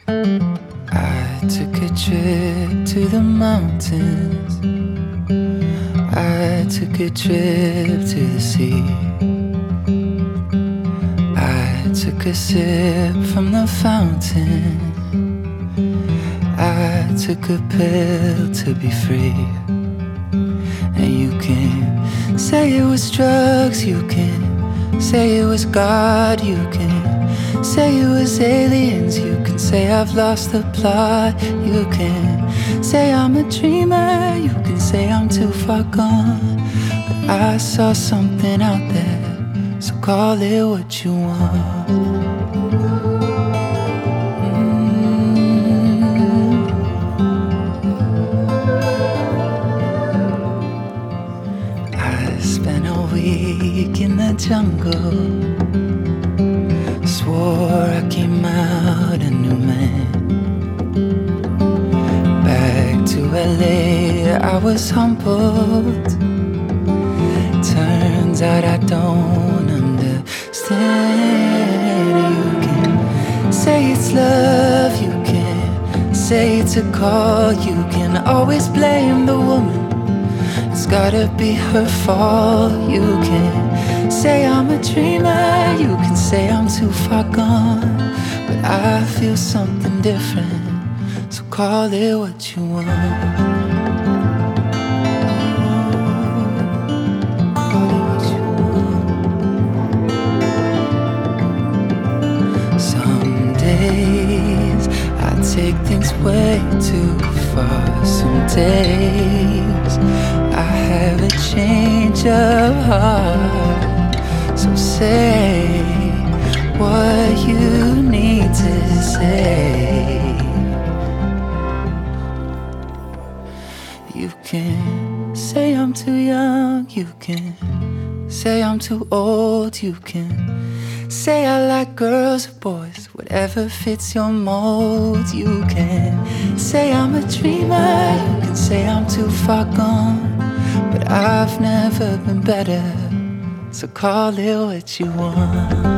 I took a trip to the mountains. I took a trip to the sea. I took a sip from the fountain. I took a pill to be free. And you can say it was drugs, you can say it was God, you can say it was aliens, you can say I've lost the plot, you can say I'm a dreamer, you can say I'm too far gone. But I saw something out there, so call it what you want. In the jungle, swore I came out a new man. Back to LA, I was humbled. Turns out I don't understand. You can say it's love, you can say it's a call, you can always blame the woman. It's gotta be her fault. You can say I'm a dreamer, you can say I'm too far gone. But I feel something different, so call it what you want. Call it what you want. Some days I take things way too far. Some days I have a change of heart. So say what you need to say. You can say I'm too young, you can say I'm too old, you can say I like girls or boys, whatever fits your mold. You can say I'm a dreamer, you can say I'm too far gone. But I've never been better, so call it what you want.